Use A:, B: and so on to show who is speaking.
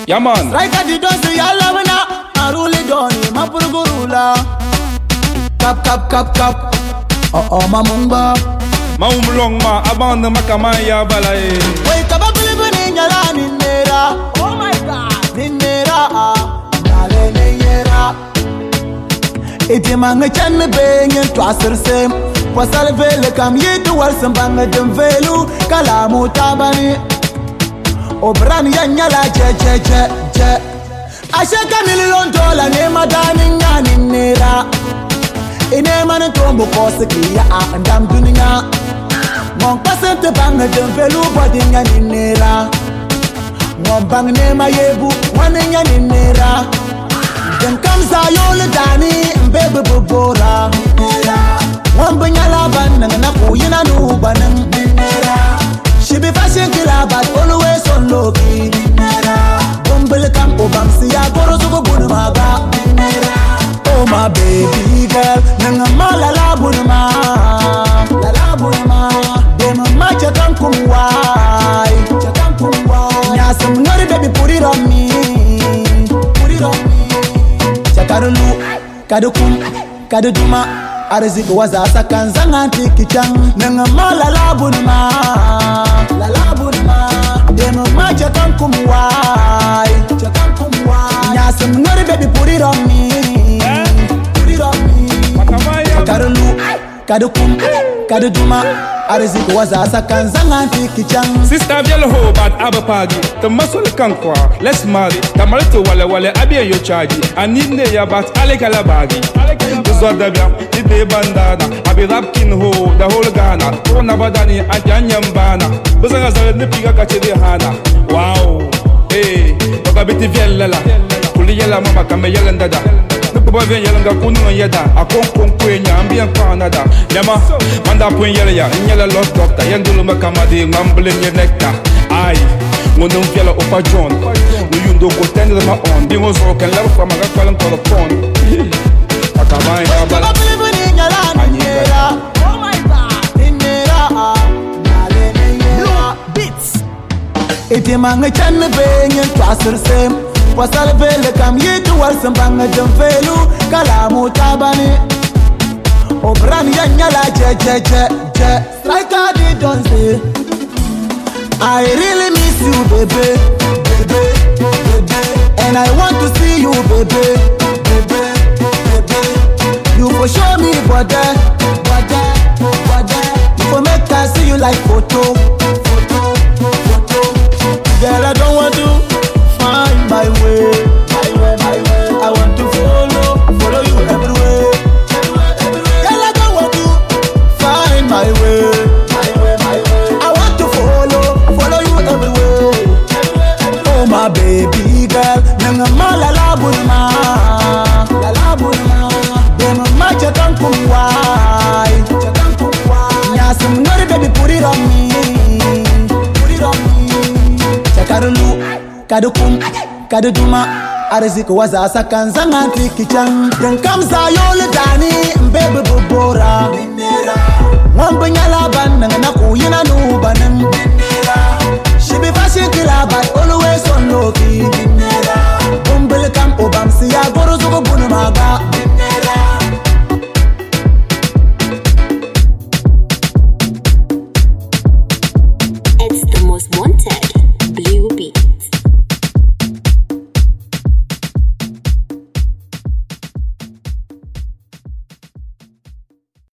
A: Yeah, man.
B: Like I did see ya lavana, I really don't need my purgurula. Cap. Oh, mamumba.
A: Maumlong ma, abandon makamaya balae.
B: Wake up, believe in your land in Nera. Oh my God, in Nera. Iti manga chan benyen twasir sem. Wasal vele kam yitu wal sembanga dem velu kalamu tabani. Obran yanyala je. Ashaka $1 million ne madani nyani Nera. Ine mani tombo kose kiya a andam dunia. Mon pasente banga dem velu body nyani Nera. Mon bang ne mayebu wane nyani Nera. Then comes a yole dani baby bubora. One banyala ban na kuyina no banan. She be fashion killer but always on low key. Bumble camp obam siya goro sugo bunmaga. Oh my baby girl, nanga malala bunma. Dem macha kankumwai. Nyasam ngari baby put it on me. Chakarulu, kadukum, kaduduma. Arziki waza sakanzanga tikichan. Nanga malala bunma. Dem macha kankumwai. Nyasam ngari baby put it on me. Chakarulu, kadukum, kaduduma. Arziki waza sakanzanga tikichan.
A: Sister Biel ho bat abapagi. The muscle kankwa. Let's marry. Tamalito wale abia yo charge. Anine ya bat alekalabagi. Zodabia, ide bandana. Abi rapkin ho the whole Ghana. Kona badani anyambana. Buzanga zale nipiga kachede hana. Wow. Hey, baba biti vielela. Kuli yela mama kame yelendada. Nukuba vien yelenga kunu yeda. Akon kwenya ambien Canada. Nyama manda pwen ya nyela lost doctor. Yendulu makamadi ngambulin ye nectar. Ai, ngondon fiela opa John. Nuyundo go tende ma on. Bingo so can level from a kwalan kolo pon. Akamai abala.
B: Oh my God, in Nera. Blue beats. Iti manga chan benyen twasir sem. Wasal vele kam yitu wal sembanga dem velu kalamu tabani. Obran yanyala je. Like I did don't say. I really miss you, baby. And I want to see you, baby. You for show me body. You for make I see you like photo. Girl, I don't want to find my way. I want to follow you everywhere. Girl, I don't want to find my way. I want to follow you everywhere. Oh my baby girl, nanga malala bunma. Dem macha kankumwai. Nyasam ngari baby put it on me. Chakarulu, kadukum, kaduduma. Arziki waza sakanzanga tikichan. Then comes a yole dani baby bubora. Mwambanyala ban nanga kuyina no banan. She be fashion killer but always on low key. Bumble camp obam siya goro sugo bunmaga.
C: It's the most wanted.